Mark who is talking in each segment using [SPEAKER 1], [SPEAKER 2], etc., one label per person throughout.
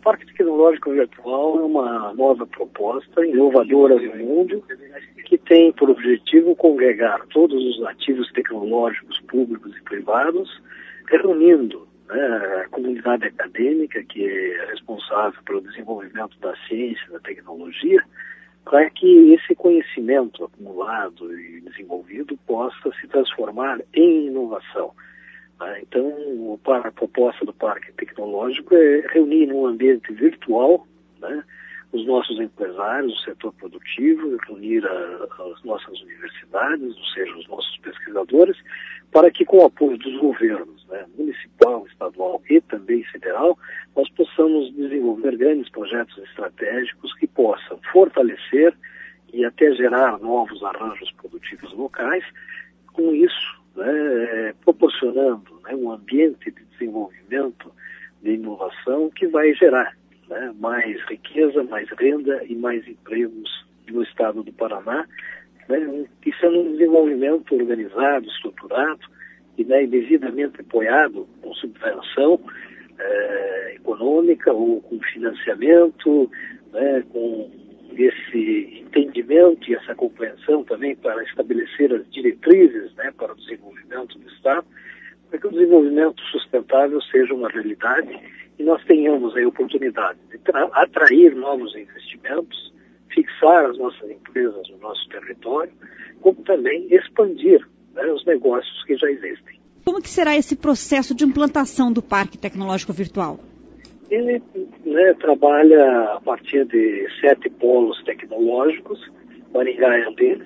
[SPEAKER 1] Parque Tecnológico Virtual é uma nova proposta inovadora no mundo que tem por objetivo congregar todos os ativos tecnológicos públicos e privados, reunindo a comunidade acadêmica, que é responsável pelo desenvolvimento da ciência e da tecnologia, para que esse conhecimento acumulado e desenvolvido possa se transformar em inovação. Então, a proposta do Parque Tecnológico é reunir num ambiente virtual, os nossos empresários, o setor produtivo, reunir as nossas universidades, ou seja, os nossos pesquisadores, para que, com o apoio dos governos, municipal, estadual e também federal, nós possamos desenvolver grandes projetos estratégicos que possam fortalecer e até gerar novos arranjos produtivos locais, com isso, proporcionando um ambiente de desenvolvimento, de inovação que vai gerar mais riqueza, mais renda e mais empregos no estado do Paraná, isso é um desenvolvimento organizado, estruturado e devidamente apoiado com subvenção econômica ou com financiamento, com esse entendimento e essa compreensão também para estabelecer as diretrizes para o desenvolvimento do Estado, para que o desenvolvimento sustentável seja uma realidade e nós tenhamos a oportunidade de atrair novos investimentos, fixar as nossas empresas no nosso território, como também expandir os negócios que já existem.
[SPEAKER 2] Como que será esse processo de implantação do Parque Tecnológico Virtual?
[SPEAKER 1] Ele trabalha a partir de 7 polos tecnológicos, Maringá é um deles,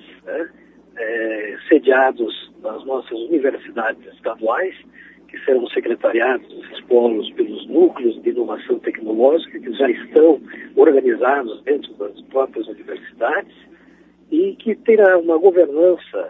[SPEAKER 1] sediados nas nossas universidades estaduais, que serão secretariados esses polos pelos núcleos de inovação tecnológica, que já estão organizados dentro das próprias universidades, e que terá uma governança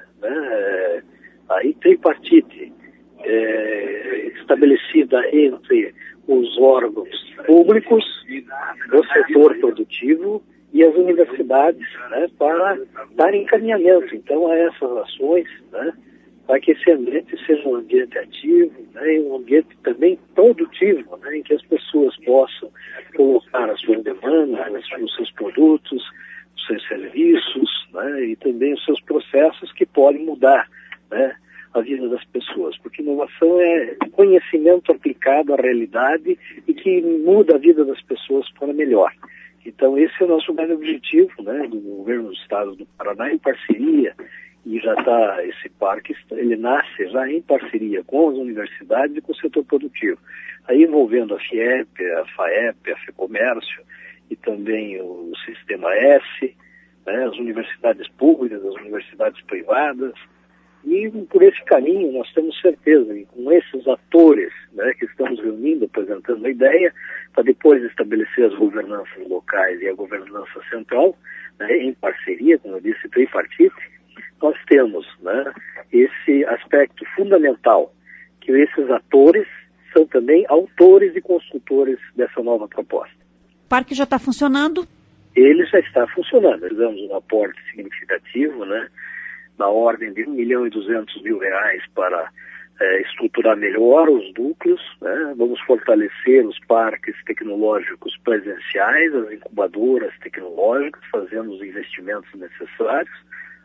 [SPEAKER 1] tripartite, estabelecida entre os órgãos públicos, o setor produtivo e as universidades, para dar encaminhamento, então, a essas ações, para que esse ambiente seja um ambiente ativo, e um ambiente também produtivo, em que as pessoas possam colocar as suas demandas, os seus produtos, os seus serviços, e também os seus processos que podem mudar, a vida das pessoas, porque inovação é conhecimento aplicado à realidade e que muda a vida das pessoas para melhor. Então esse é o nosso grande objetivo, do governo do estado do Paraná, em parceria, e já está, esse parque, ele nasce já em parceria com as universidades e com o setor produtivo, aí envolvendo a FIEP, a FAEP, a FEComércio e também o Sistema S, as universidades públicas, as universidades privadas. E por esse caminho nós temos certeza que com esses atores que estamos reunindo, apresentando a ideia, para depois estabelecer as governanças locais e a governança central, em parceria, como eu disse, tripartite, nós temos esse aspecto fundamental, que esses atores são também autores e construtores dessa nova proposta.
[SPEAKER 2] O parque já está funcionando?
[SPEAKER 1] Ele já está funcionando. Fizemos um aporte significativo, na ordem de R$1.200.000 para estruturar melhor os núcleos, Vamos fortalecer os parques tecnológicos presenciais, as incubadoras tecnológicas, fazendo os investimentos necessários,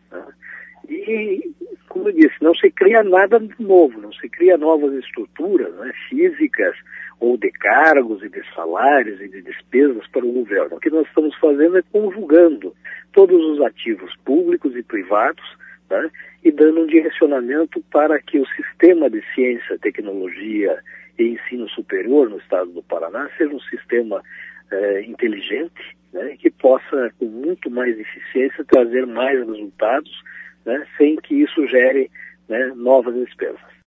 [SPEAKER 1] E, como eu disse, não se cria nada novo, não se cria novas estruturas físicas ou de cargos e de salários e de despesas para o governo. O que nós estamos fazendo é conjugando todos os ativos públicos e privados, e dando um direcionamento para que o sistema de ciência, tecnologia e ensino superior no estado do Paraná seja um sistema inteligente, que possa, com muito mais eficiência, trazer mais resultados, sem que isso gere novas despesas.